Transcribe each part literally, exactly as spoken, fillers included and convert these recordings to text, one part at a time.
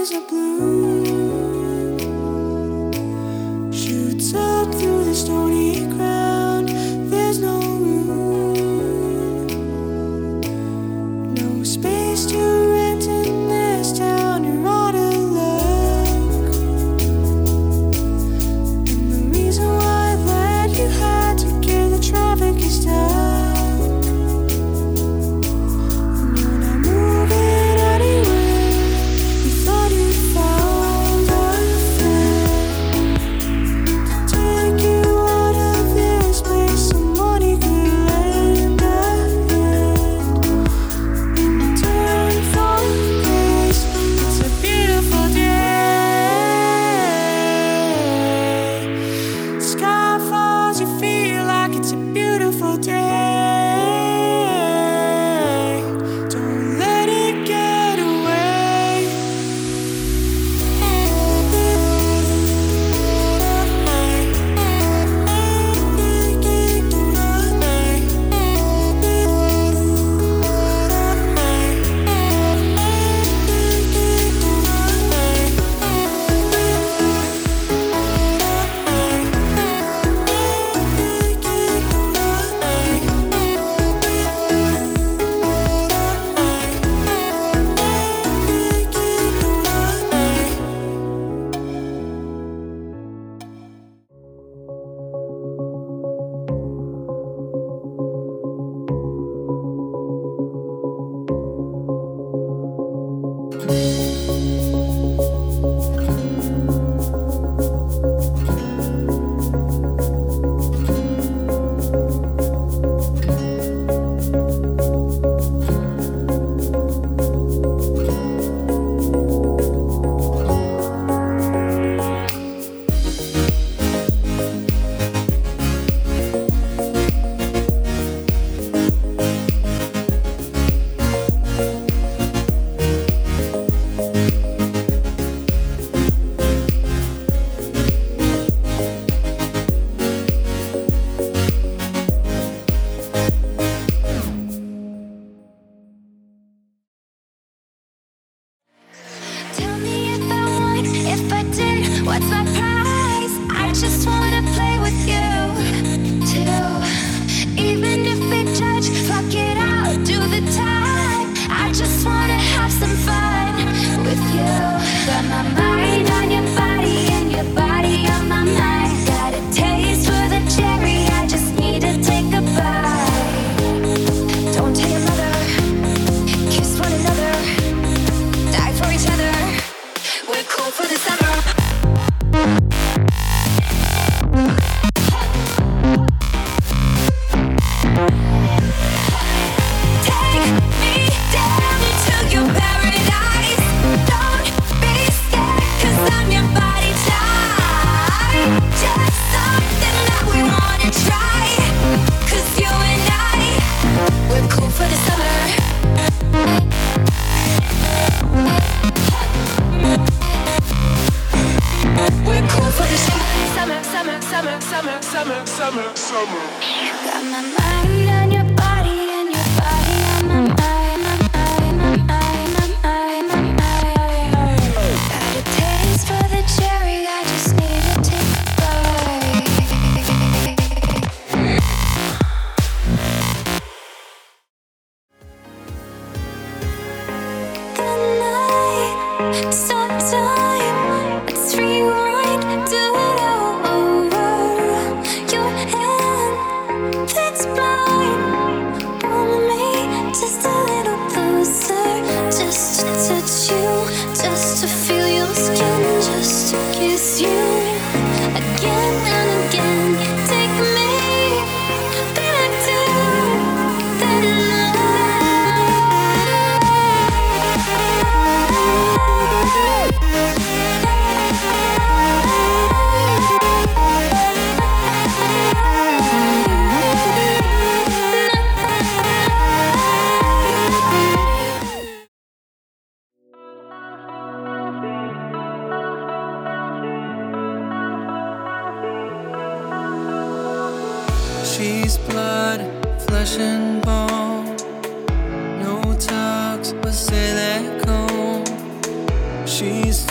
She's blood, flesh and bone. No talks, but say that cold. She's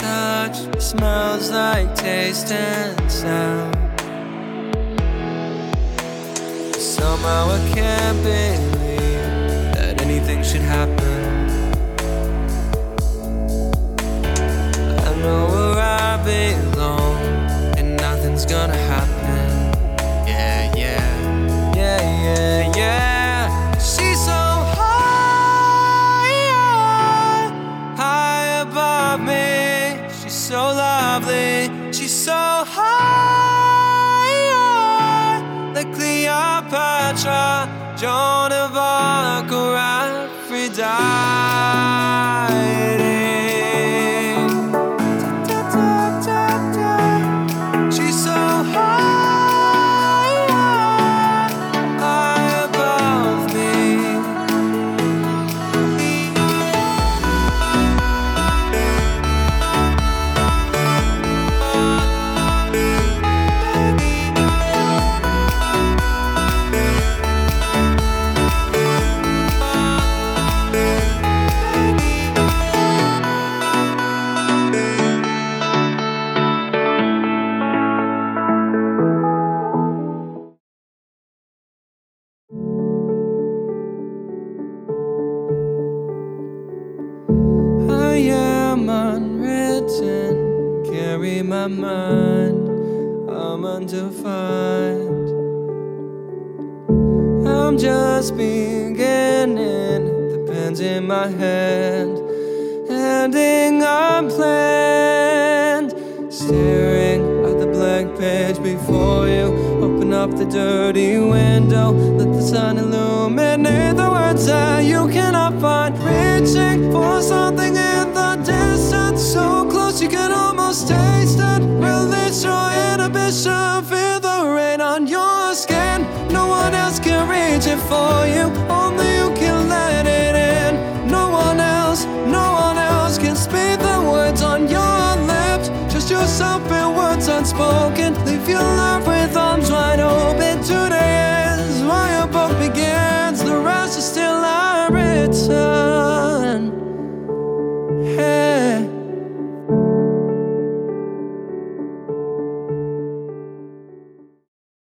smells like taste and sound. Somehow I can't believe that anything should happen. I know where I belong, and nothing's gonna happen. Yeah, yeah, yeah, yeah, yeah. She's so high, high above me. She's so lovely. She's so high, like Cleopatra, Joan of Arc, or Aphrodite. She's so high, high above me. I am unwritten, carry my mind, I'm undefined. I'm just beginning, the pen's in my hand, ending unplanned. Staring at the blank page before you, open up the dirty window, let the sun illuminate the words that you cannot find. Reaching for something in the distance, so close you can almost taste it. Release your inhibition, feel the rain on your skin. No one else can reach it for you, only you can let it in. No one else, no one else can speak the words on your lips. Just yourself and words unspoken.